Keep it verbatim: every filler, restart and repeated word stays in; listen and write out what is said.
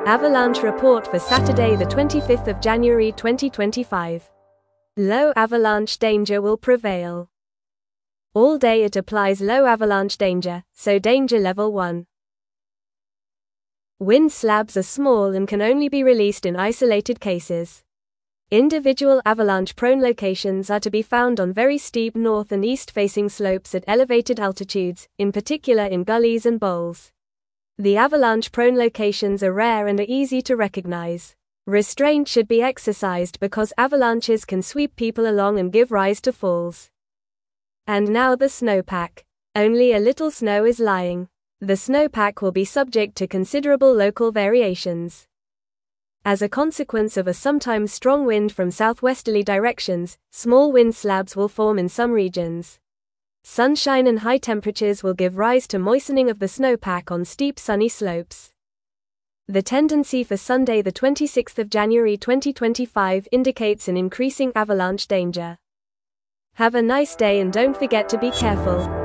Avalanche report for Saturday the twenty-fifth of January twenty twenty-five. Low avalanche danger will prevail. All day it applies low avalanche danger, so danger level one. Wind slabs are small and can only be released in isolated cases. Individual avalanche-prone locations are to be found on very steep north and east-facing slopes at elevated altitudes, in particular in gullies and bowls. The avalanche-prone locations are rare and are easy to recognize. Restraint should be exercised because avalanches can sweep people along and give rise to falls. And now the snowpack. Only a little snow is lying. The snowpack will be subject to considerable local variations. As a consequence of a sometimes strong wind from southwesterly directions, small wind slabs will form in some regions. Sunshine and high temperatures will give rise to moistening of the snowpack on steep sunny slopes. The tendency for Sunday the twenty-sixth of January twenty twenty-five indicates an increasing avalanche danger. Have a nice day and don't forget to be careful.